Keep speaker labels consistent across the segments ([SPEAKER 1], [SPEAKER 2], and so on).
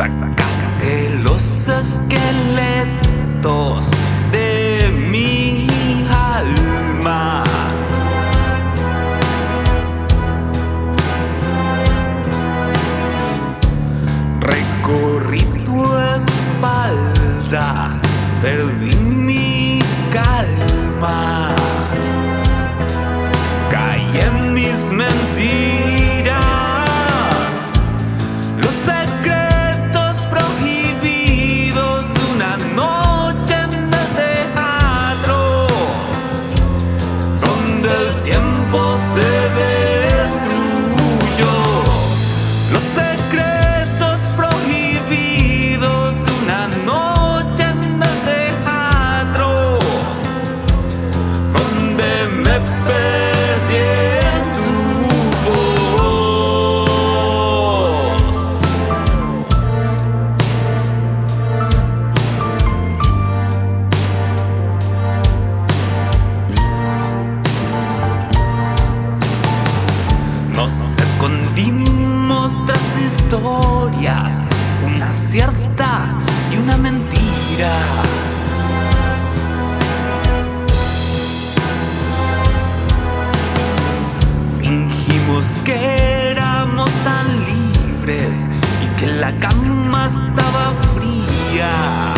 [SPEAKER 1] Sacaste los esqueletos de mi alma. Recorrí tu espalda, perdí mi calma. Caí en mis mentiras, los secretos prohibidos de una noche en el teatro, donde el tiempo se destruyó. Los secretos prohibidos de una noche en el teatro, donde me perdí en tu voz. Nos escondimos tras historias, una cierta y una mentira. Fingimos que éramos tan libres y que la cama estaba fría.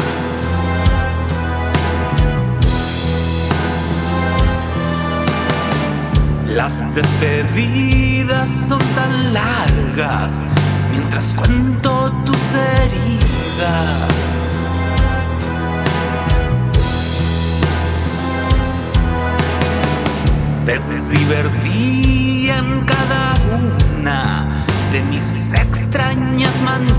[SPEAKER 1] Las despedidas son tan largas mientras cuento tus heridas. Te divertí en cada una de mis extrañas maneras.